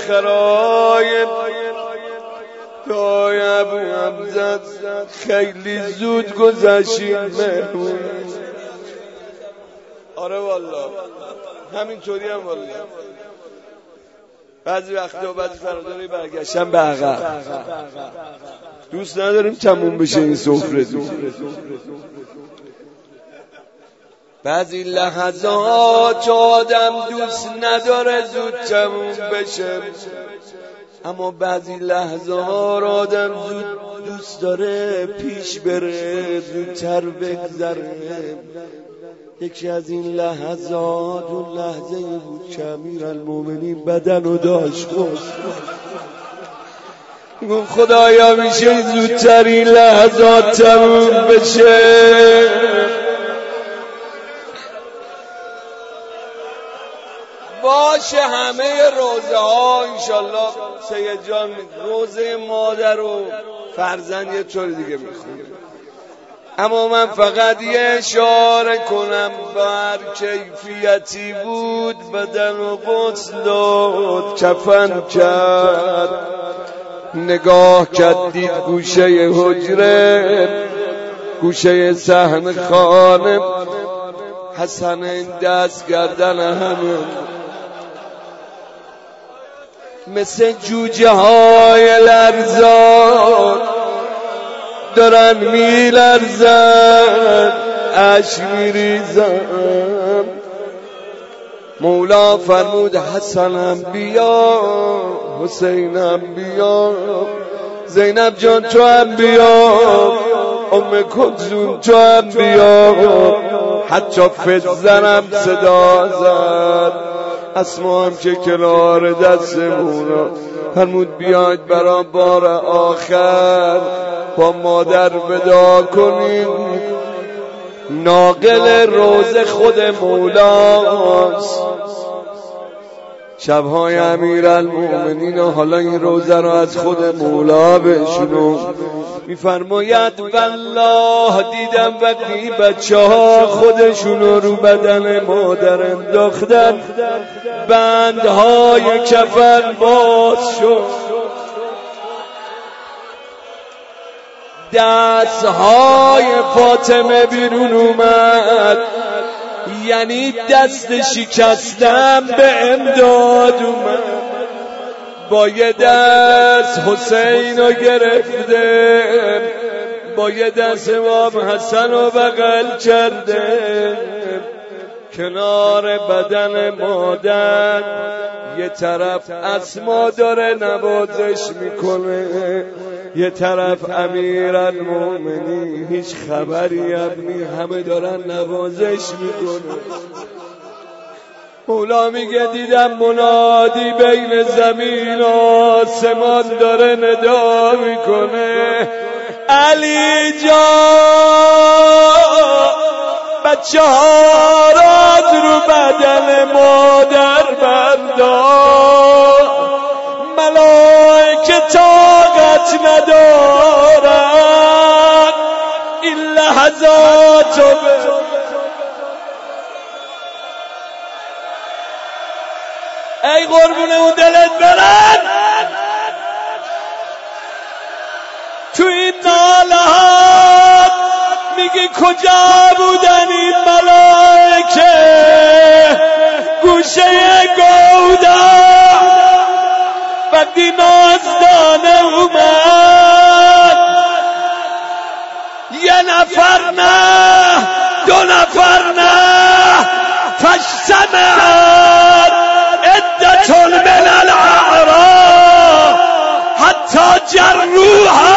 خرایم دای ابو حمزه خیلی زود گذشتیم مهمون. آره والله همینطوری هم والله. بعضی وقتا و بعضی فراداری برگشتن به عقب. دوست نداریم تموم بشه این سفره. بعضی لحظات آدم دوست نداره زود تموم بشه، اما بعضی لحظات آدم زود دوست داره پیش بره، زودتر بگذره. یکی از این لحظات اون لحظه بود که امیرالمومنین بدن رو داشت گفت خدایا میشه زودتر این لحظات تموم بشه. باشه همه روزه ها انشالله سید جان روزه مادر و فرزند یه طور دیگه میخونه، اما من فقط یه اشاره کنم بر کیفیتی بود بدن و غسل داد کفن کرد، نگاه کرد دید گوشه حجره گوشه صحن خانه حسن این دست گردن همه مثل جوجه های لرزان دارن میلرزن اشک میریزن. مولا فرمود حسنم بیا حسینم بیا زینب جان تو هم بیا ام کلثوم تو هم بیا. حتی فزنم صدا زد اسما هم که کنار دستمونا فرمود بیاید برا بار آخر با مادر ودا کنیم. ناقل روز خود مولاست شبهای امیرالمومنین و حالا این روزه رو از خود مولا بشنو. میفرماید والله دیدم وقتی بچه ها خودشونو رو بدن مادر انداختن بندهای کفن باز شد، دستهای فاطمه بیرون اومد، یعنی دست شکستم به امداد اومد. با یه دست حسین رو گرفته با یه دست امام حسن رو بغل کرده کنار بدن مادر. یه طرف اسما داره نوازش میکنه یه طرف امیرالمومنین هیچ خبری هم همه دارن نوازش میکنه. مولا میگه دیدم منادی بین زمین و آسمان داره ندا میکنه علی جان بچه ها را رو بدن مادر بردار، ملائکه طاقت ندارن این لحظات ای قربون اون دلت برن تو این نالهات میگی کجا بودن این ملائکه گوشه گودا وقتی نازدانه اومد یه نفر نه دو نفر نه فاجتمعت عدة من الاعراب حتی جروها